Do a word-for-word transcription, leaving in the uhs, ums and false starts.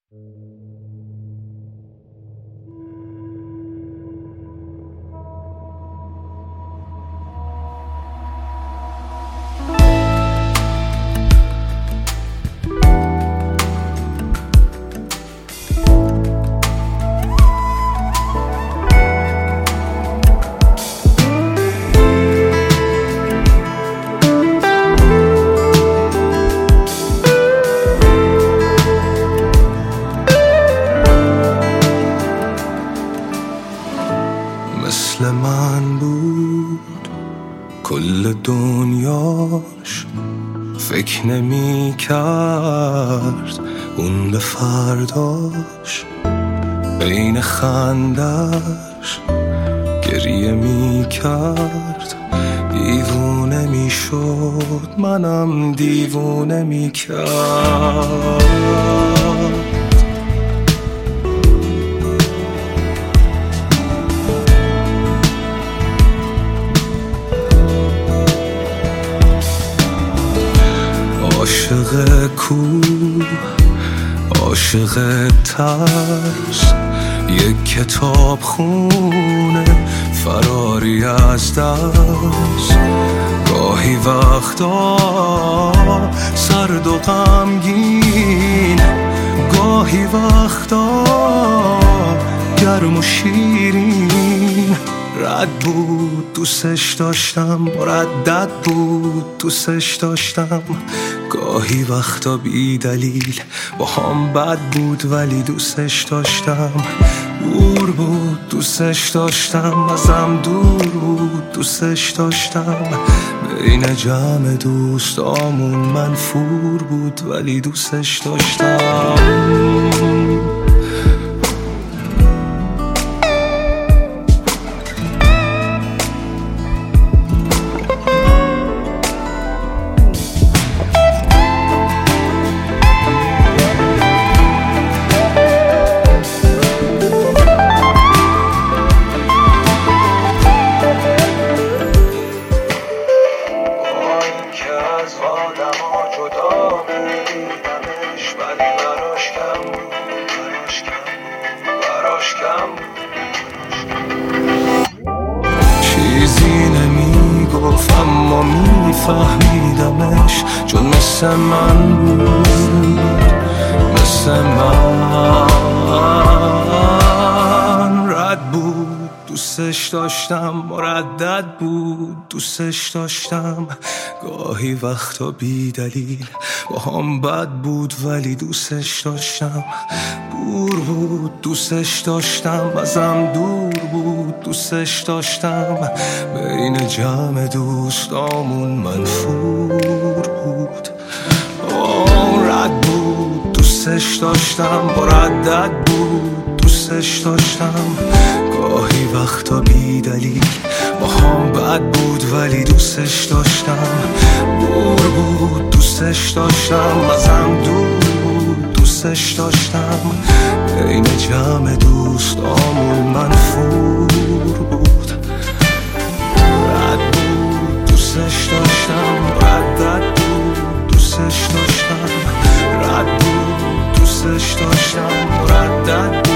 مثل من بود کل دنیاش، فکر نمی کرد اون به فرداش. بین خندش گریه می کرد، دیوونه می شد منم دیوونه می کرد. عاشق کوه، عاشق ترس، یک کتاب خونه فراری از درس. گاهی وقتا سرد و غمگین، گاهی وقتا گرم و شیرین. رد بود دوستش داشتم، مردد بود دوستش داشتم. گاهی وقتا بی دلیل با هم بد بود ولی دوستش داشتم. دور بود دوستش داشتم، ازم دور بود دوستش داشتم. بین جمع دوستامون منفور بود ولی دوستش داشتم. چیزی نمی گفت اما می فهمیدمش، چون مثل من بود، مثل من. رد بود دوستش داشتم، مردد بود دوستش داشتم. گاهی وقتا بی دلیل با هم بد بود ولی دوستش داشتم. دور بود دوستش داشتم، ازم دور بود دوستش داشتم. بین جمع دوستامون منفور بود. آه رد بود دوستش داشتم، مردد بود دوستش داشتم. گاهی وقتا بی دلیل با هم بد بود ولی دوستش داشتم. دور بود دوستش داشتم، ازم دور بود دوستش داشتم. بین جمع دوستامون منفور بود. رد بود دوستش داشتم، مردد بود دوستش داشتم. رد بود دوستش داشتم، مردد بود